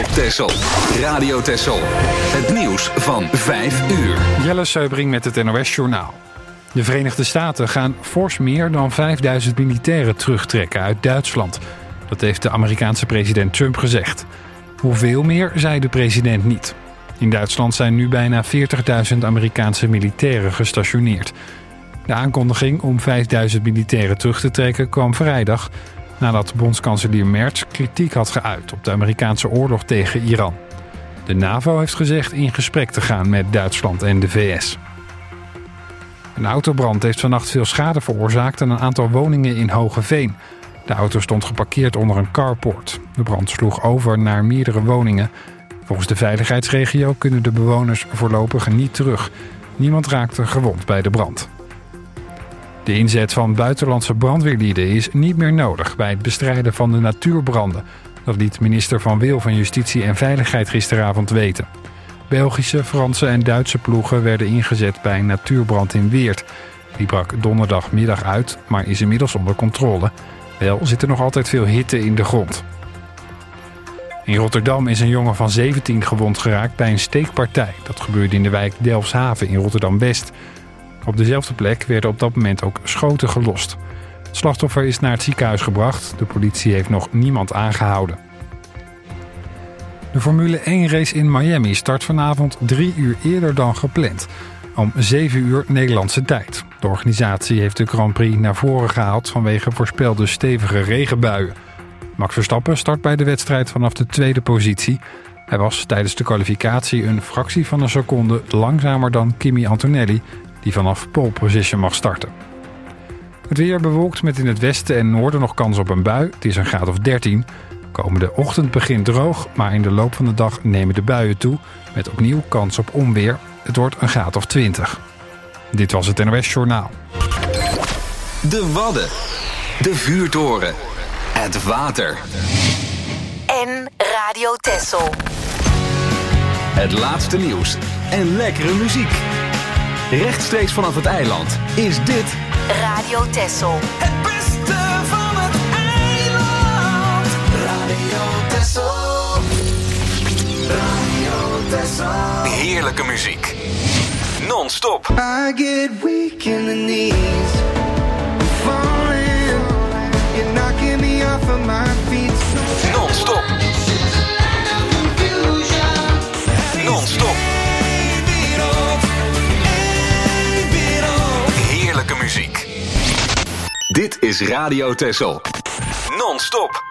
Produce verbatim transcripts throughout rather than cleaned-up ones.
Texel. Radio Texel. Het nieuws van vijf uur. Jelle Seubring met het N O S-journaal. De Verenigde Staten gaan fors meer dan vijfduizend militairen terugtrekken uit Duitsland. Dat heeft de Amerikaanse president Trump gezegd. Hoeveel meer, zei de president niet. In Duitsland zijn nu bijna veertigduizend Amerikaanse militairen gestationeerd. De aankondiging om vijfduizend militairen terug te trekken kwam vrijdag nadat bondskanselier Merz kritiek had geuit op de Amerikaanse oorlog tegen Iran. De NAVO heeft gezegd in gesprek te gaan met Duitsland en de V S. Een autobrand heeft vannacht veel schade veroorzaakt aan een aantal woningen in Hogeveen. De auto stond geparkeerd onder een carport. De brand sloeg over naar meerdere woningen. Volgens de veiligheidsregio kunnen de bewoners voorlopig niet terug. Niemand raakte gewond bij de brand. De inzet van buitenlandse brandweerlieden is niet meer nodig bij het bestrijden van de natuurbranden. Dat liet minister Van Wil van Justitie en Veiligheid gisteravond weten. Belgische, Franse en Duitse ploegen werden ingezet bij een natuurbrand in Weert. Die brak donderdagmiddag uit, maar is inmiddels onder controle. Wel zit er nog altijd veel hitte in de grond. In Rotterdam is een jongen van zeventien gewond geraakt bij een steekpartij. Dat gebeurde in de wijk Delfshaven in Rotterdam-West. Op dezelfde plek werden op dat moment ook schoten gelost. Het slachtoffer is naar het ziekenhuis gebracht. De politie heeft nog niemand aangehouden. De Formule één race in Miami start vanavond drie uur eerder dan gepland. Om zeven uur Nederlandse tijd. De organisatie heeft de Grand Prix naar voren gehaald vanwege voorspelde stevige regenbuien. Max Verstappen start bij de wedstrijd vanaf de tweede positie. Hij was tijdens de kwalificatie een fractie van een seconde langzamer dan Kimi Antonelli, die vanaf pole position mag starten. Het weer bewolkt met in het westen en noorden nog kans op een bui. Het is een graad of dertien. Komende ochtend begint droog, maar in de loop van de dag nemen de buien toe. Met opnieuw kans op onweer. Het wordt een graad of twintig. Dit was het N O S-journaal. De Wadden. De Vuurtoren. Het water. En Radio Texel. Het laatste nieuws en lekkere muziek. Rechtstreeks vanaf het eiland is dit Radio Texel. Het beste van het eiland. Radio Texel. Radio Texel. heerlijke muziek. Non-stop. I get weak in the knees. Falling. You're knocking me off of my feet. Non-stop. Non-stop. Heerlijke muziek. Dit is Radio Texel. Non-stop.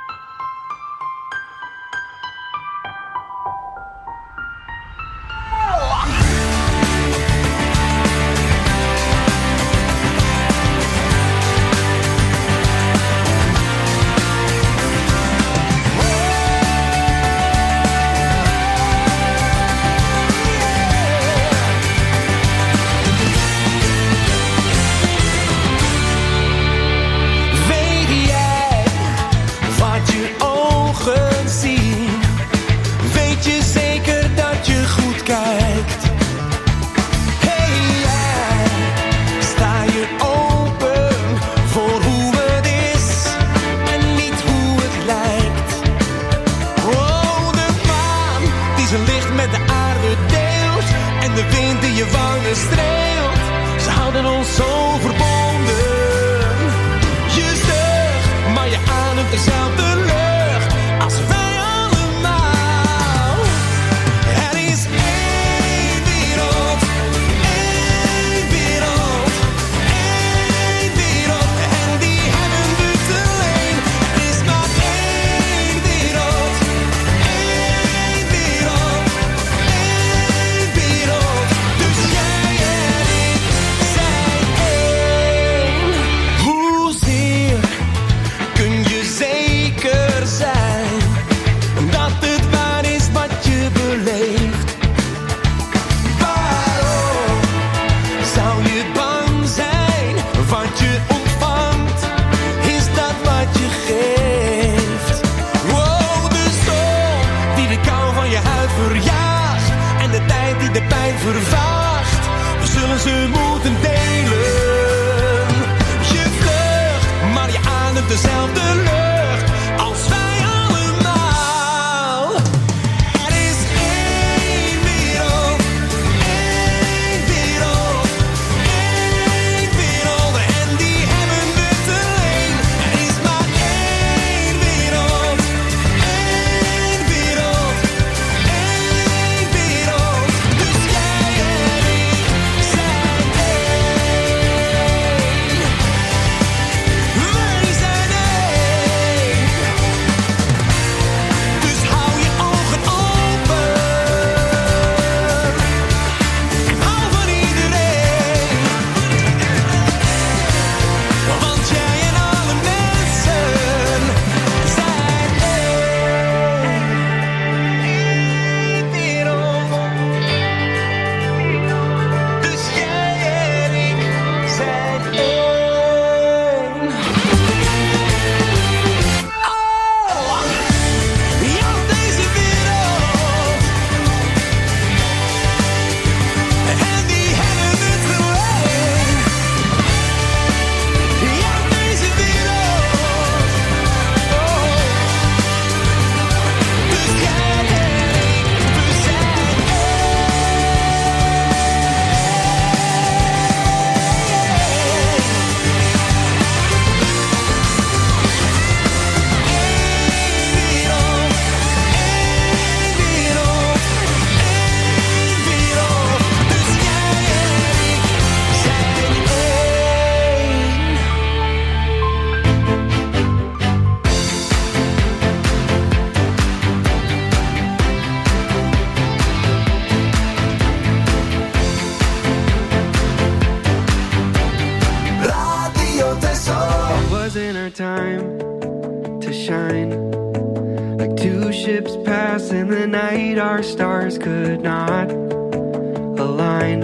Radio Tessel. It wasn't our time to shine. Like two ships pass in the night, our stars could not align.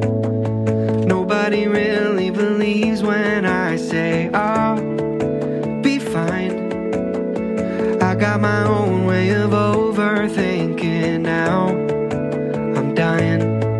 Nobody really believes when I say I'll be fine. I got my own way of overthinking now. I'm dying,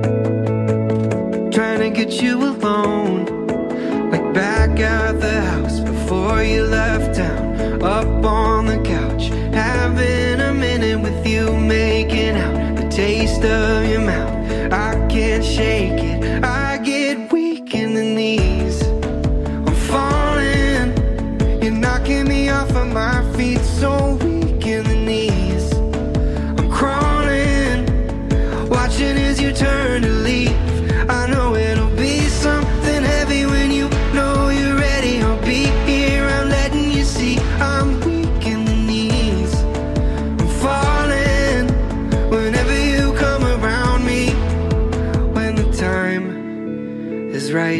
trying to get you alone, like back at the house before you left town. Up on the couch, having a minute with you, making out the taste of your mouth. I can't shake it, I get weak in the knees. I'm falling, you're knocking me off of my feet. So weak in the knees, I'm crawling, watching as you turn to leave. I know it'll be something heavy when you know you're ready. I'll be here, I'm letting you see. I'm weak in the knees, I'm falling whenever you come around me. When the time is right,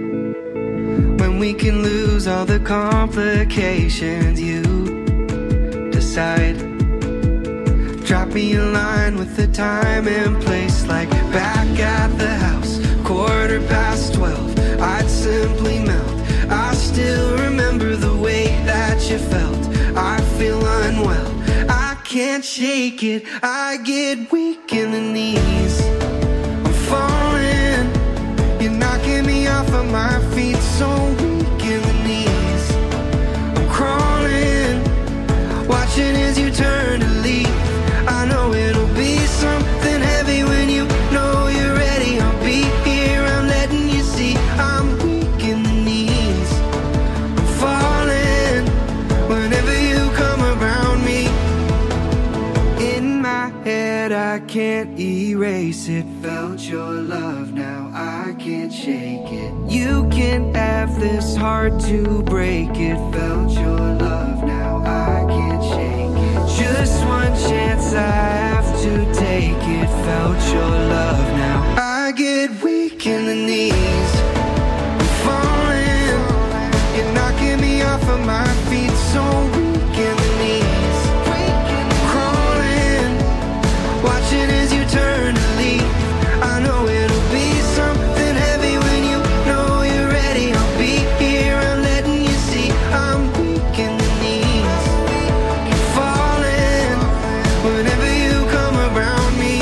when we can lose all the complications, you decide. Drop me a line with the time and place, like back at the house, quarter past twelve. I'd simply melt. I still remember the way that you felt. I feel unwell, I can't shake it, I get weak in the knees. I'm falling, you're knocking me off of my feet. So weak in the knees, I'm crawling, watching as you turn to leave. I know it'll be something heavy when you know you're ready. I'll be here, I'm letting you see. I'm weak in the knees, I'm falling whenever you come around me. In my head I can't erase it. Felt your love, now I can't shake it. You can't have this heart to break it. Felt your love, now I can't shake it. Just one chance I have to take it. Felt your love, now I get weak in the knees. I'm falling, you're knocking me off of my feet. So weak in the knees, crawling, watching as you turn to leave. I know it'll be something heavy when you know you're ready. I'll be here, I'm letting you see. I'm weak in the knees, falling whenever you come around me.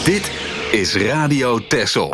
Dit is Radio Texel.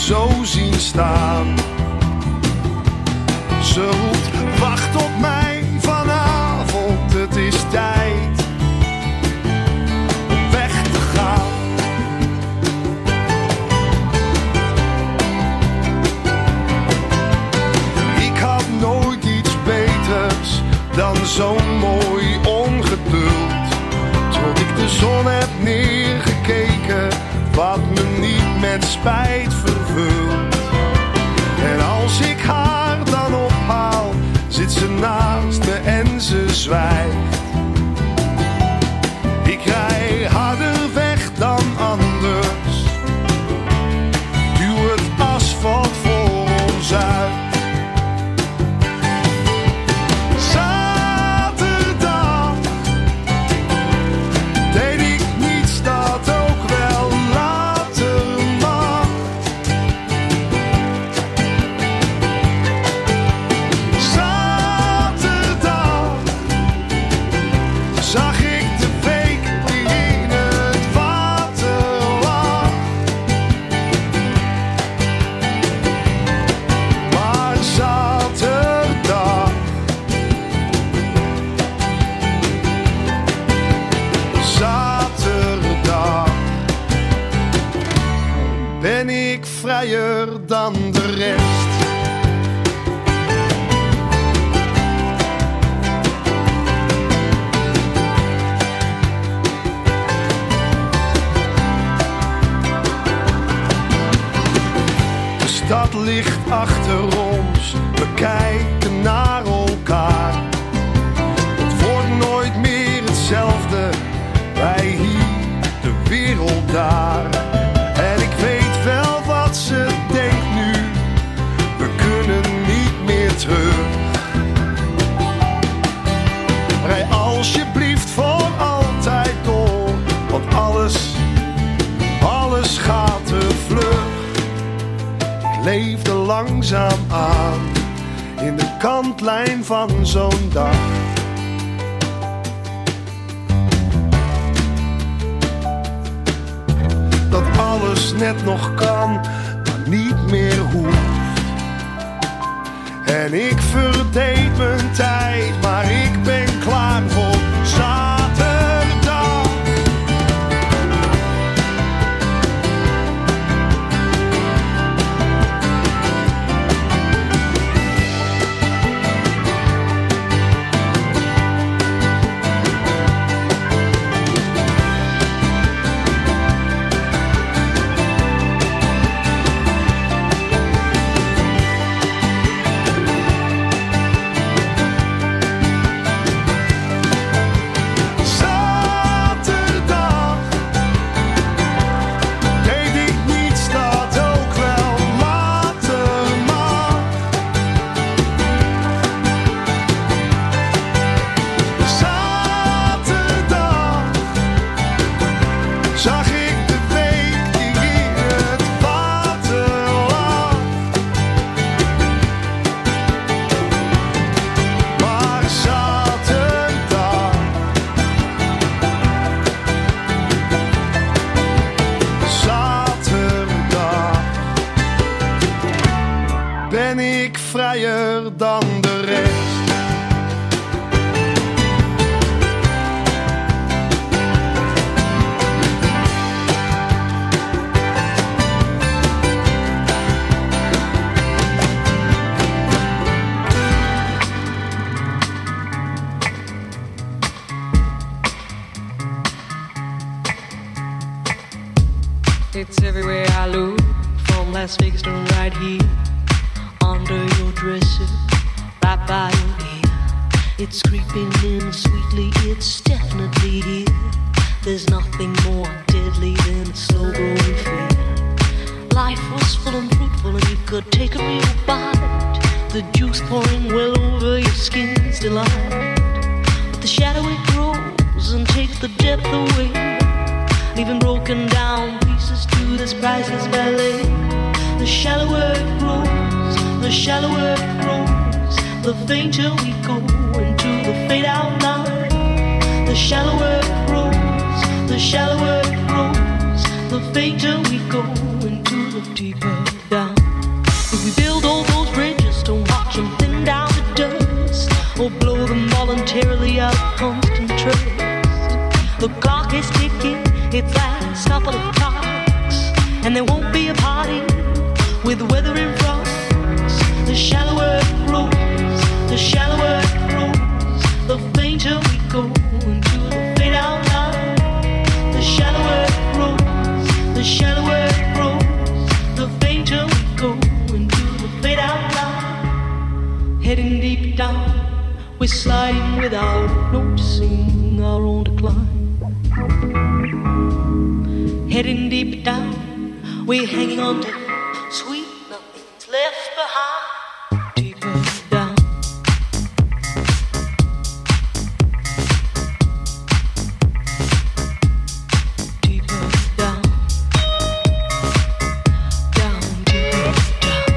zo zien staan. Ze roept, wacht op mij vanavond, het is tijd om weg te gaan. Ik had nooit iets beters dan zo'n mooi ongeduld. Tot ik de zon heb neergekeken, wat me niet met spijt vervult. En als ik haar dan ophaal, zit ze naast me en ze zwijgt. Ik rij harder weg dan anders, duw het asfalt voor ons uit. Zaterdag deed ik niets dat ook wel later mag. Zaterdag zag ik de week die in het water lag. Maar zaterdag, zaterdag ben ik vrijer dan de rest. De stad ligt achter ons, we kijken naar elkaar. Het wordt nooit meer hetzelfde, wij hier, de wereld daar. En ik weet wel wat ze denkt nu, we kunnen niet meer terug. Rij alsjeblieft voor altijd door, want alles, alles gaat te vlug. Ik leefde langzaam aan, in de kantlijn van zo'n dag. Dat alles net nog kan, maar niet meer hoeft. En ik verdeed mijn tijd, maar ik ben klaar voor zaterdag. Zaterdag deed ik niets dat ook wel later mag. Zaterdag zag ik de week die in het water lag. Maar zaterdag, zaterdag ben ik vrijer dan de rest. It's everywhere I look, from Las Vegas to right here, under your dresser, right by your ear. It's creeping in sweetly, it's definitely here. There's nothing more deadly than a slow-growing fear. Life was full and fruitful and you could take a real bite. The juice pouring well over your skin's delight. But the shadow it grows and takes the depth away, leaving broken down pieces to this priceless ballet. The shallower it grows, the shallower it grows, the fainter we go into the fade out line. The shallower it grows, the shallower it grows, the fainter we go into the deeper down. We build all those bridges to watch them thin down to dust, or blow them voluntarily out of constant trust. The clock is ticking, its last couple of clocks, and there won't be a party with weather in front. The shallower it grows, the shallower it grows, the fainter we go into the fade out line. The shallower it grows, the shallower it grows, the fainter we go into the fade out line. Heading deep down, we're sliding without noticing our own decline. Heading deep down, we're hanging on to sweet nothing's left behind. Deeper down, deeper down, down, deeper down.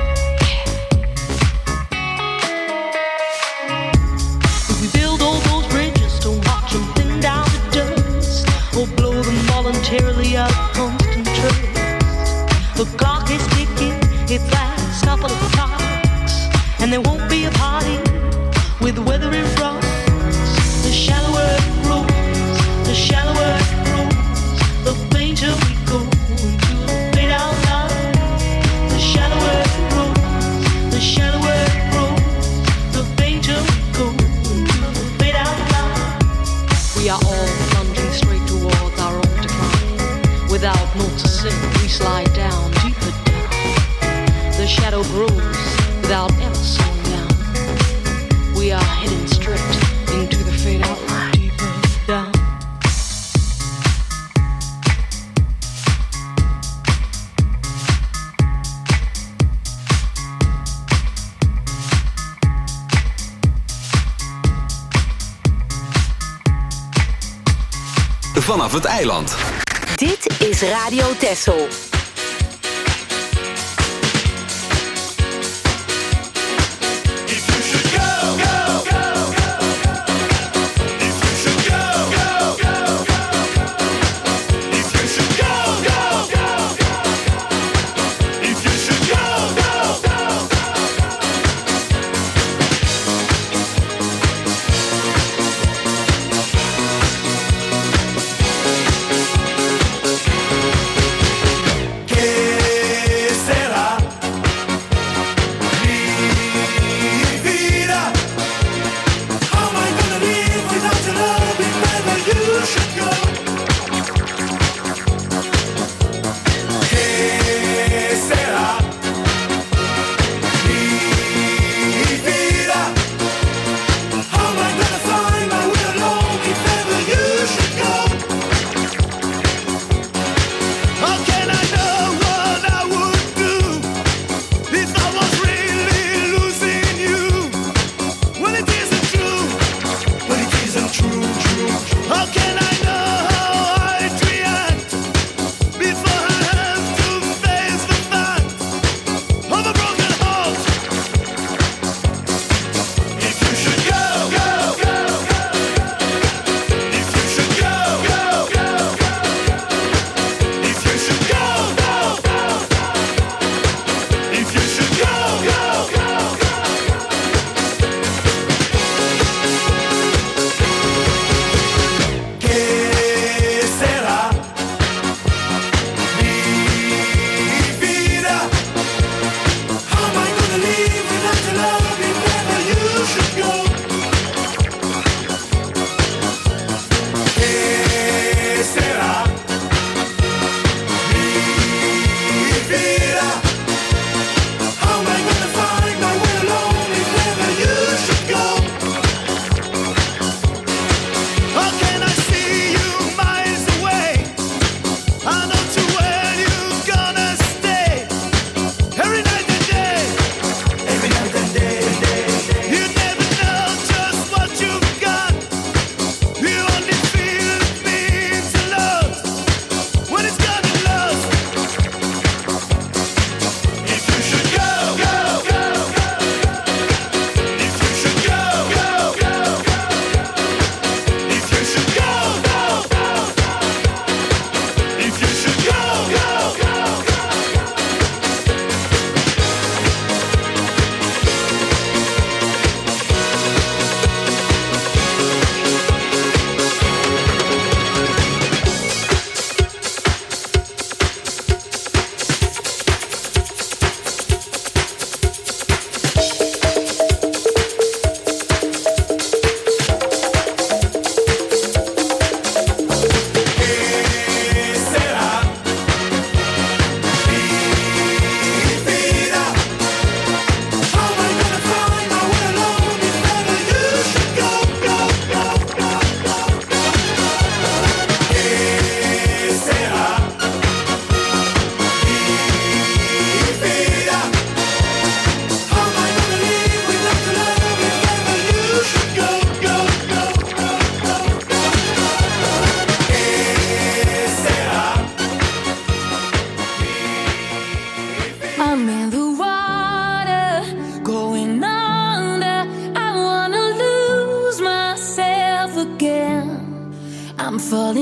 If we build all those bridges, don't watch them thin down to dust, or blow them voluntarily out of constant trust. The clock is ticking, its last couple of clocks, and there won't be a party with weather in front. The shallower it grows, the shallower it grows, the fainter we go into the fade out line. The shallower it grows, the shallower it grows, the fainter we go into the fade out line. We are all plunging straight towards our own decline. Without noticing, we slide down, deeper down. The shadow grows without ever slowing down. We are heading straight into the fade out line. Deeper down. Vanaf het eiland. Dit is Radio Texel.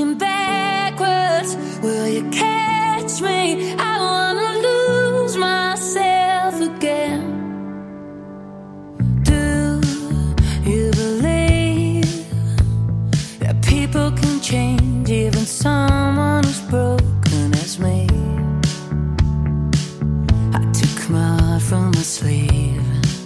falling backwards. Will you catch me? I wanna lose myself again. Do you believe that people can change, even someone as broken as me? I took my heart from my sleeve.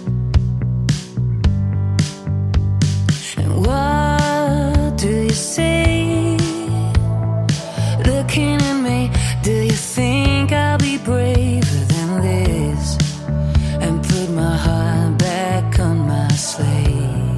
And what do you see? Looking at me, do you think I'll be braver than this? And put my heart back on my sleeve.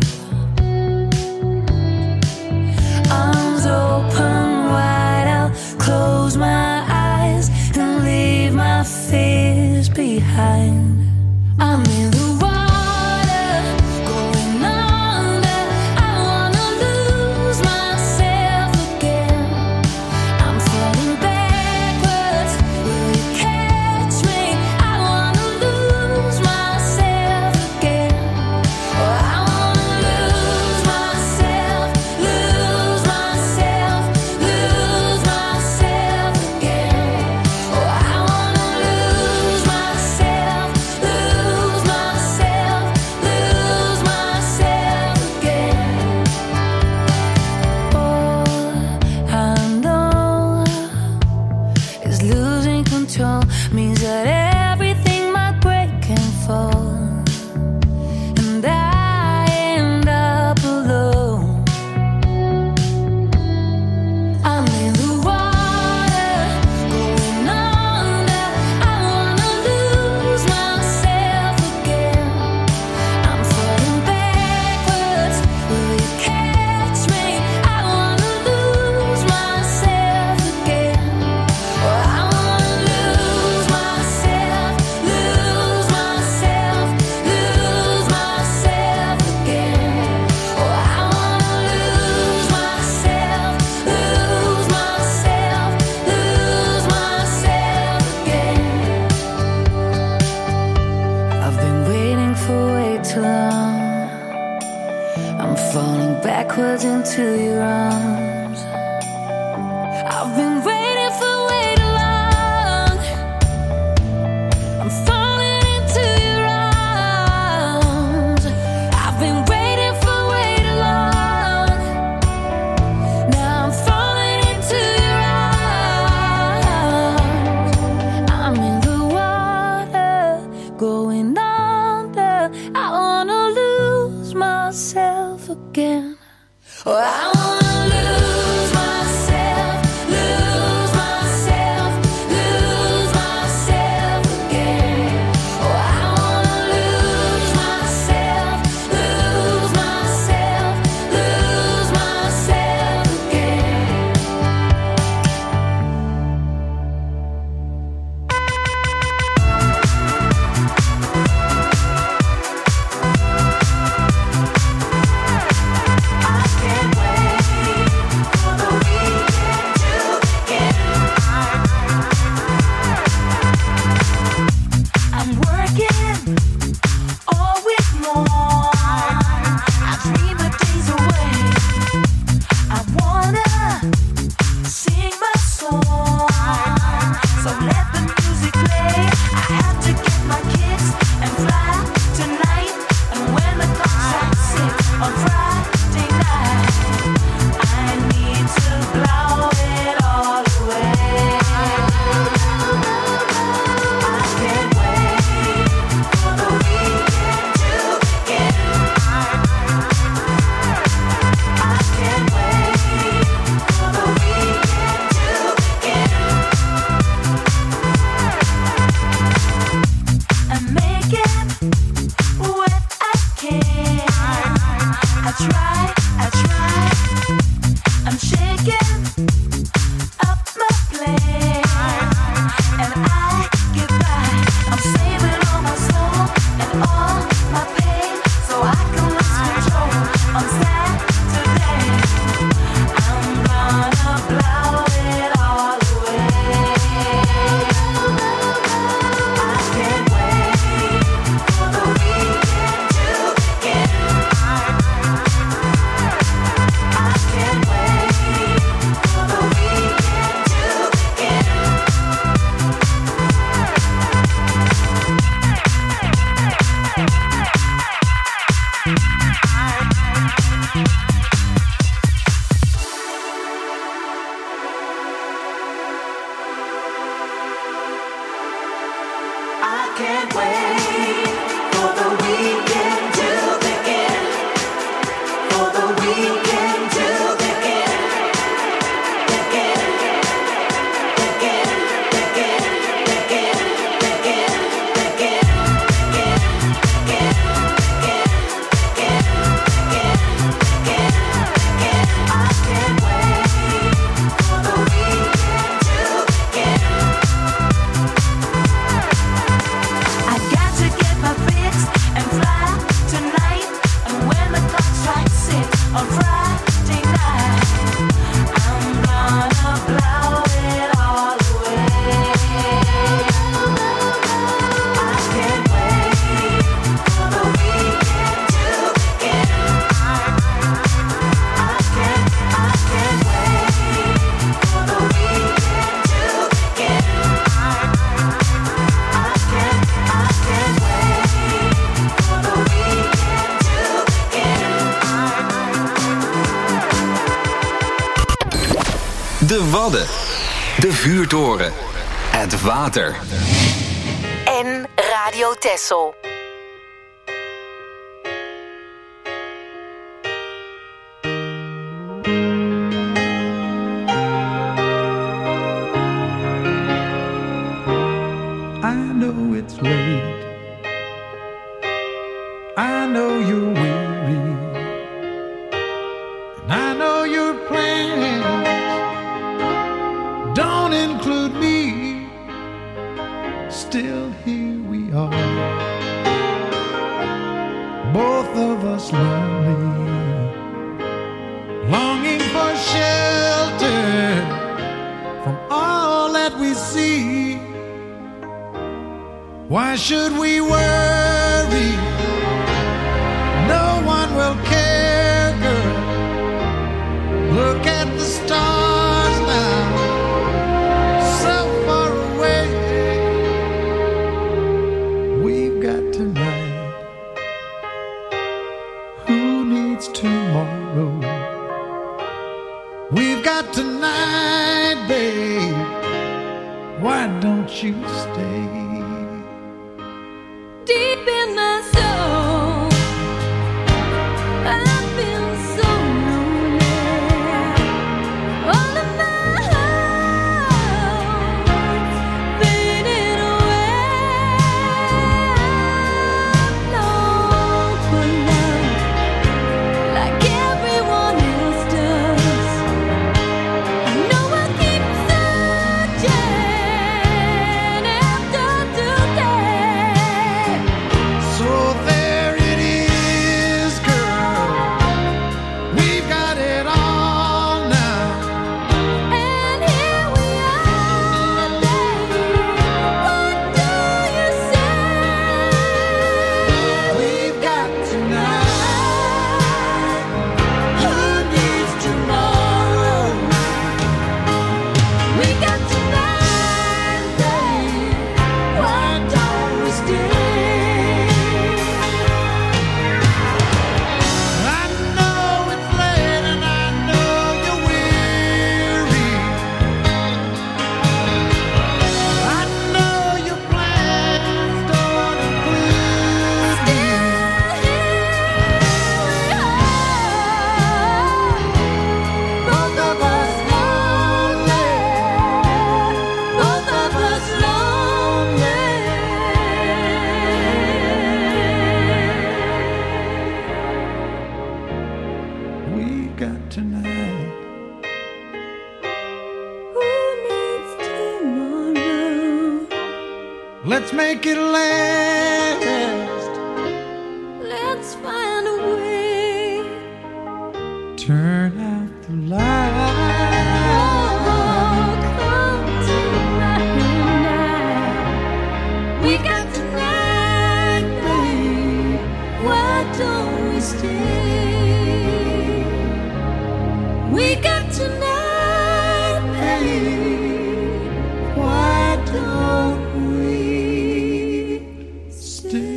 Arms open wide, I'll close my eyes and leave my fears behind. I'm in the water, going under. I wanna lose myself again. I'm falling backwards. Will you catch me? I wanna lose myself again. Oh, I wanna lose myself, lose myself, lose myself again. Oh, I wanna lose myself, lose myself, lose myself again. All I know is losing control means that everything might break and fall, and I end up alone. I'm in the water, going under. I wanna lose myself again. I'm falling backwards. Will you catch me? I wanna lose myself again. Oh, I wanna lose myself, lose myself, lose myself again. Oh, I wanna lose myself, lose myself, lose myself again. I've been waiting for way too long. I'm falling backwards into your arms. I've been waiting for way too long. I'm falling into your arms. I've been waiting for way too long. Now I'm falling into your arms. I'm in the water, going under. I wanna lose myself again. Oh, I wanna lose myself, lose myself, lose myself again. Oh, I wanna lose myself, lose myself, lose myself again. I can't wait for the weekend to begin. I'm working all week long. I dream the days away. I wanna sing my song, so let the music play. I have to get my kicks and fly tonight. And when the clock strikes six on Friday night, I need to blow it all away. I can't wait for the weekend to begin. I can't wait for the weekend to begin. I'm making what I can. I try, I try. I'm shaking up my plan, and I get by. I'm saving all my soul and all my pain, so I can lose control on Saturday. I'm gonna blow it all away. I can't wait for the weekend to begin. I can't wait for the De Wadden. De vuurtoren. Het water. En Radio Texel. I know it's late. I know you're weary. And I know your plans don't include me. Still here we are, both of us lonely, longing for shelter from all that we see. Why should we worry? No one will care, girl. Look at the stars now, so far away. We've got tonight. Who needs tomorrow? We've got tonight, babe. Why don't you stay? Deep in my soul, I feel so lonely. All of my hopes faded away. I long for love like everyone else does. I know I keep searching after today. So there it is, girl. We've got it all now. And here we are, baby. What do you say? We've got tonight. Who needs tomorrow? We got tonight, baby. Why don't we stay? I know it's late and I know you're weary. I know your plans don't include me. Both of us lonely. Both of us lonely. We've got tonight. Who needs tomorrow? Let's make it last. Let's find a way. Turn out the light. Oh, come tonight. We got tonight, babe. Why don't we stay? We got tonight, babe. Why don't we stay?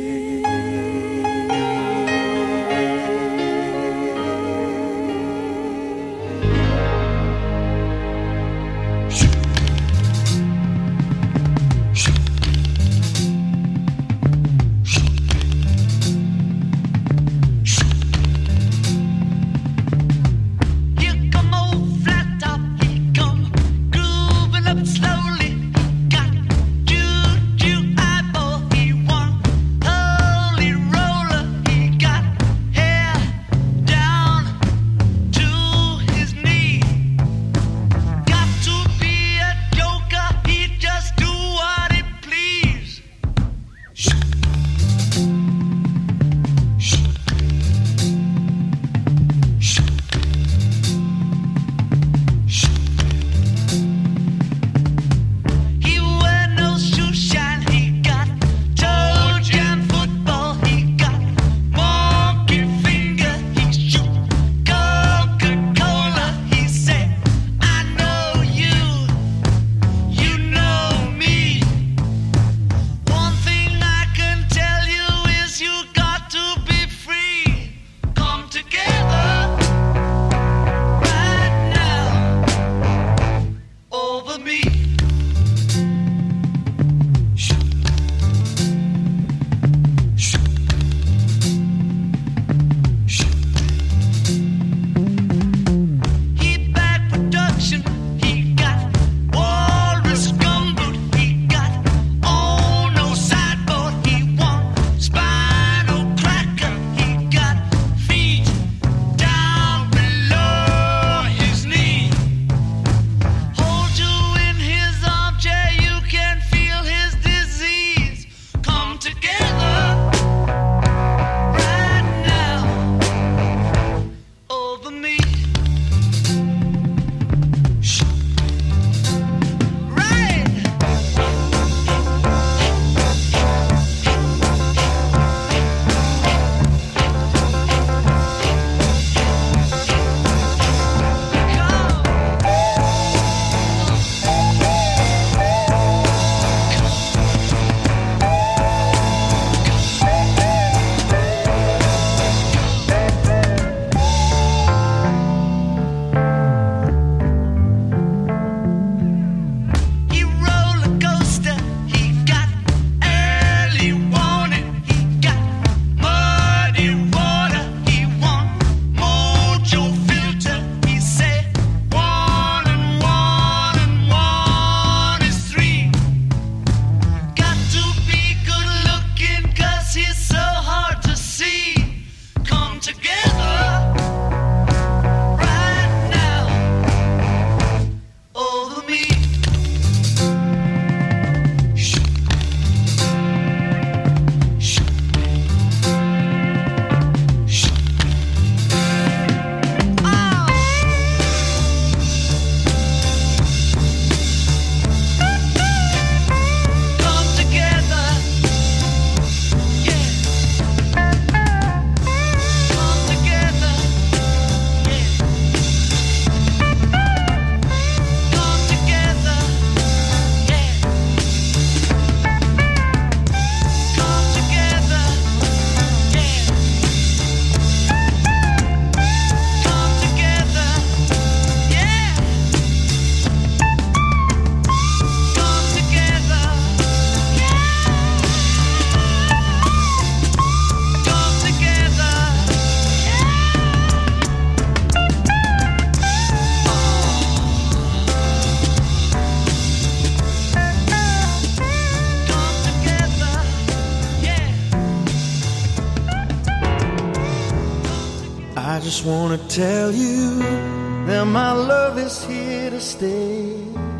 just wanna tell you that my love is here to stay.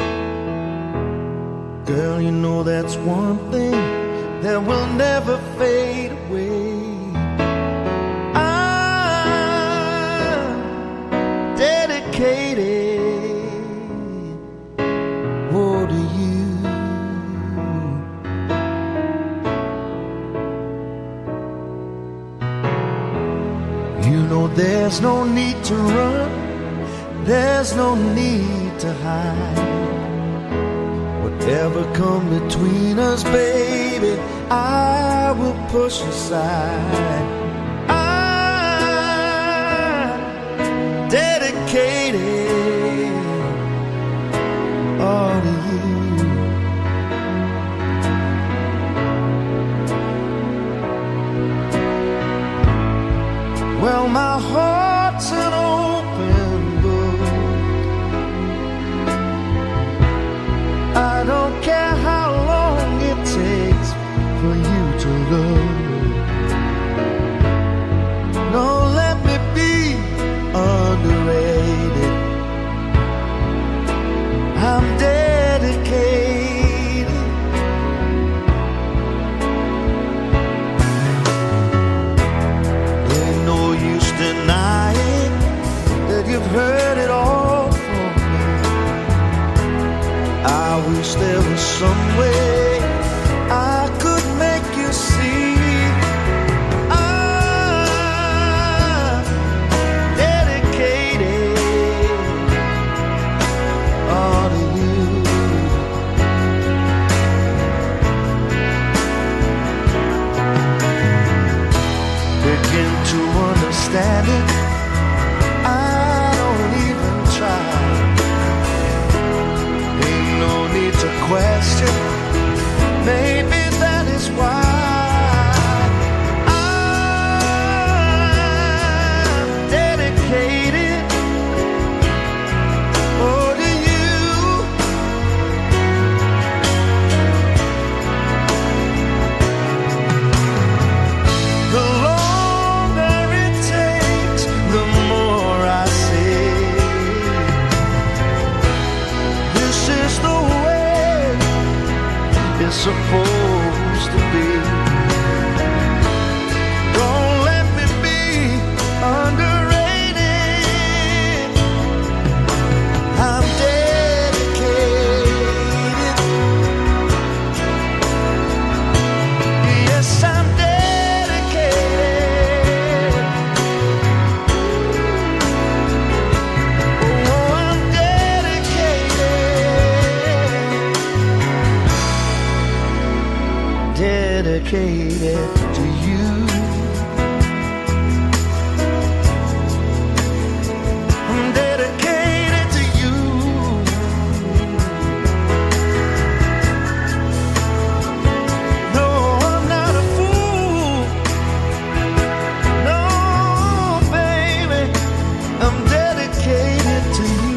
Girl, you know that's one thing that will never fade away. I'm dedicated, oh, to you. You know there's no need to run, there's no need to hide. Whatever come between us, baby, I will push aside. I'm dedicated, all to you. Well, my heart's an open book. I don't care how long it takes for you to look. No, let me be underrated. I'm dedicated. Ain't no use denying that you've heard it all from me. I wish there was some way I could make you see. I'm dedicated, all to you. Begin to understand it, I don't even try. Ain't no need to question, maybe that is why I'm dedicated, oh, to you. The longer it takes, the more I say, this is the way it's supposed to be. Don't let me be underrated. I'm dedicated. Yes, I'm dedicated. Oh, I'm dedicated. Dedicated to you. I'm dedicated to you. No, I'm not a fool. No, baby, I'm dedicated to you.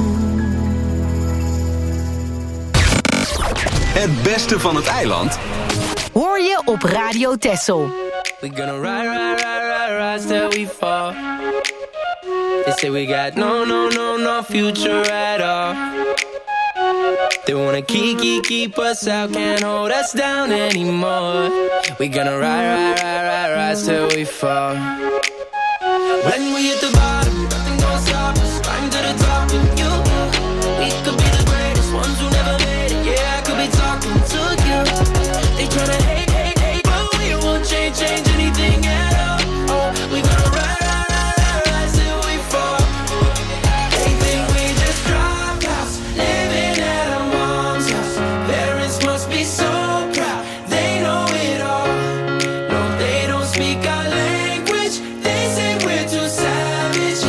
Het beste van het eiland Hoor je op Radio Texel. We gonna ride, ride, ride, ride, ride till we fall. They say we got no, no, no, no future at all. They wanna keep, keep, keep us out, can't hold us down anymore. We gonna ride, ride, ride, ride, ride till we fall. When we hit the bottom, nothing gonna stop us. Climb to the top with you. We could be the greatest ones who never made it. Yeah, I could be talking to you. They tryna hate, hate, hate, but we won't change, change anything at all. Oh, we gonna ride, ride, ride, ride, ride till we fall. They think we just dropped out, living at our mom's house. Parents must be so proud, they know it all. No, they don't speak our language, they say we're too savage.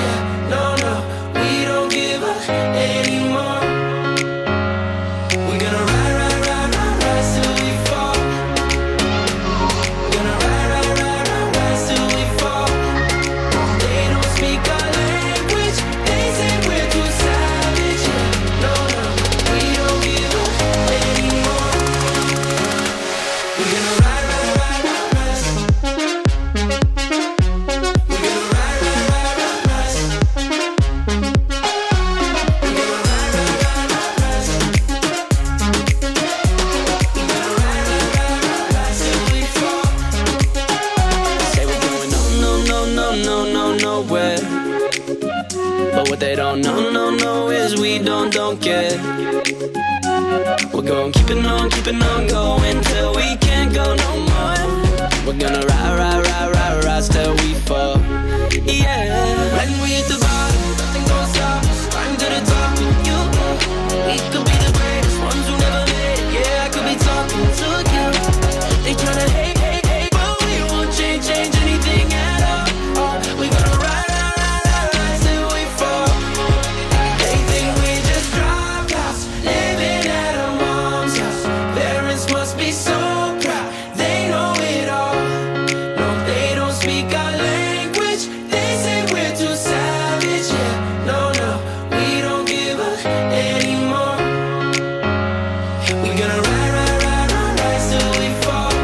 We're gonna keep it on, keep it on going till we can't go no more. We're gonna ride, ride, ride, ride, ride till we fall. Yeah. When we hit the bottom, nothing gonna stop us. Climb to the top, you know. We could be the greatest ones who never made it. Yeah, I could be talking to you. They tryna hate, hate, hate, but we won't change, change anything at all. Oh, we gonna ride, ride, ride, ride, ride till we fall. They think we just drop house, living at a mom's house. Parents must be so proud, they know it all. No, they don't speak our language. They say we're too savage. Yeah, no, no, we don't give up anymore. We gonna ride, ride, ride, ride, ride till we fall.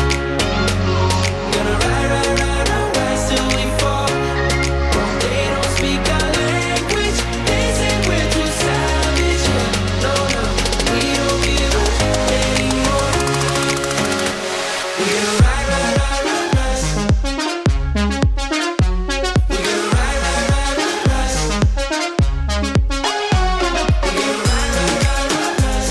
Gonna ride, ride, ride, ride, ride till we fall. They don't speak our language. They say we're too savage. Yeah, no, no, we don't give up anymore. We gonna ride, ride, ride, ride, ride. We gonna ride, ride, ride, ride, ride. We gonna ride, ride, ride, ride, ride.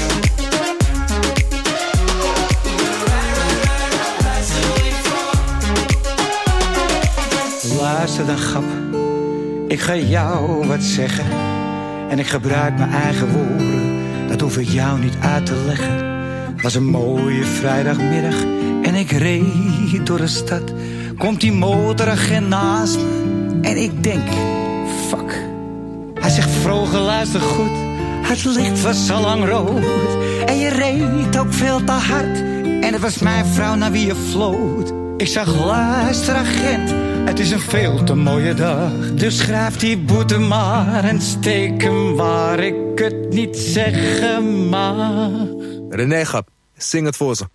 Luister dan, grap. Ik ga jou wat zeggen. En ik gebruik mijn eigen woorden. Dat hoef ik jou niet uit te leggen. Het was een mooie vrijdagmiddag. En ik reed door de stad. Komt die motoragent naast me. En ik denk, fuck. Hij zegt, vroeger luister goed. Het licht was al lang rood. En je reed ook veel te hard. En het was mijn vrouw naar wie je floot. Ik zag, luister agent, het is een veel te mooie dag. Dus schrijf die boete maar en steek hem waar ik het niet zeggen mag. René Gap, zing het voor ze.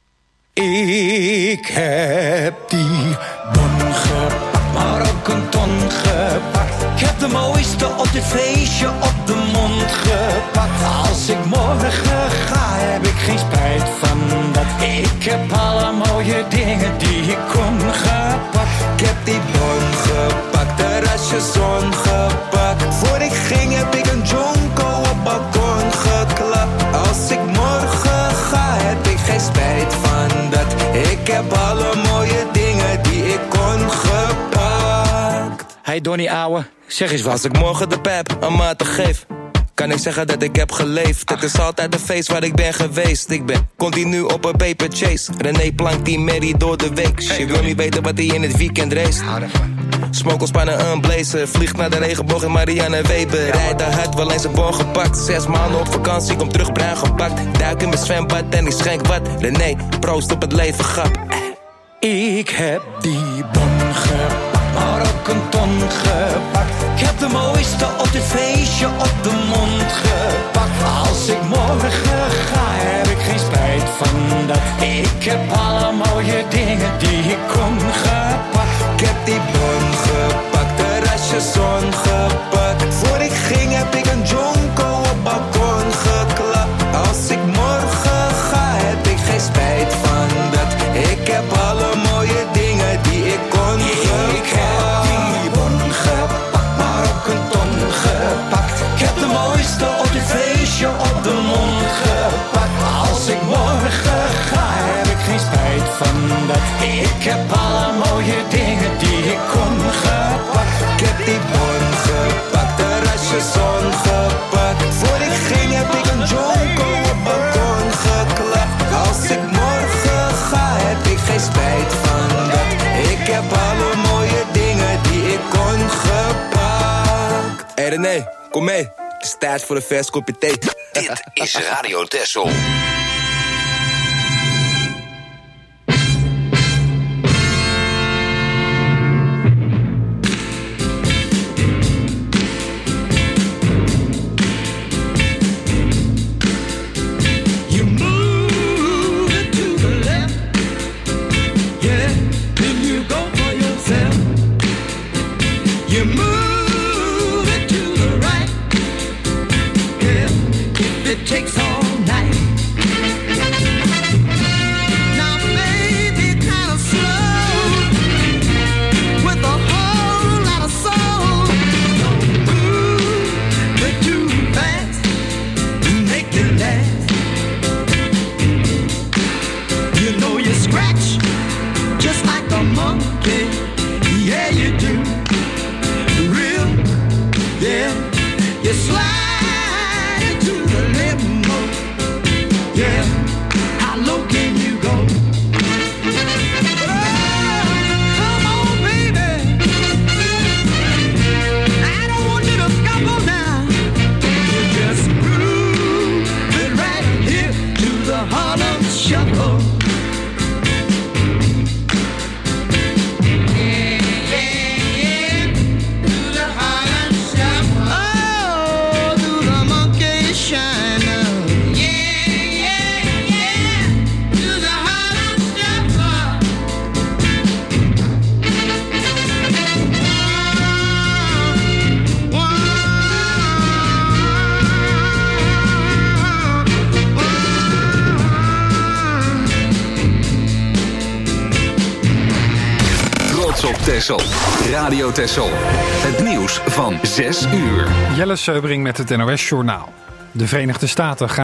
Ik heb die bon gepakt, maar ook een ton gepakt. Ik heb de mooiste op dit feestje op de mond gepakt. Als ik morgen ga, heb ik geen spijt van dat. Ik heb alle mooie dingen die ik kon gepakt. Ik heb die bon gepakt, terrasje zon gepakt. Voor ik ging heb ik een jonko op balkon geklapt. Als ik morgen ga, heb ik geen spijt van dat. Ik heb alle mooie dingen die ik kon gepakt. Hey Donnie ouwe, zeg eens wat. Als ik morgen de pep een maat geef, kan ik zeggen dat ik heb geleefd. Het is altijd een feest waar ik ben geweest. Ik ben continu op een paper chase. René plankt die Mary door de week. Je wil niet weten wat hij in het weekend race. Smokelspannen een blazer. Vliegt naar de regenboog in Marianne Weber. Rijdt de hard, wel eens een bon gepakt. Zes maanden op vakantie, kom terug bruin gepakt. Duik in mijn zwembad en ik schenk wat. René, proost op het leven, grap. Ik heb die bon gepakt, maar ook een ton gepakt. Ik heb de mooiste op dit feestje op de mond gepakt. Als ik morgen ga, heb ik geen spijt van dat. Ik heb alle mooie dingen die ik kon gepakt. Ik heb die bon gepakt, terrasje zon gepakt. Voor ik ging heb ik een jonko op balkon geklapt. Als ik morgen ga, heb ik geen spijt van dat. Ik heb alle mooie dingen die ik kon gepakt. Ik heb die bon gepakt, maar ook een ton gepakt. Ik heb de mooiste op dit feestje op de mond gepakt. Als ik morgen ga, heb ik geen spijt van dat. Ik heb alle mooie dingen die ik kon gepakt. Ik heb die bon gepakt, terrasje zon gepakt. Voor ik ging heb ik een jonko op balkon geklapt. Als ik morgen ga, heb ik geen spijt van dat. Ik heb alle mooie dingen die ik kon gepakt. Hé hey René, kom mee. Het is tijd voor een vers kopje thee. Dit is Radio Texel. Takes all night. Now, baby, kind of slow with a whole lot of soul. Don't move, but too fast. Make Texel. Radio Texel. Het nieuws van zes uur. Jelle Seubring met het N O S Journaal. De Verenigde Staten gaan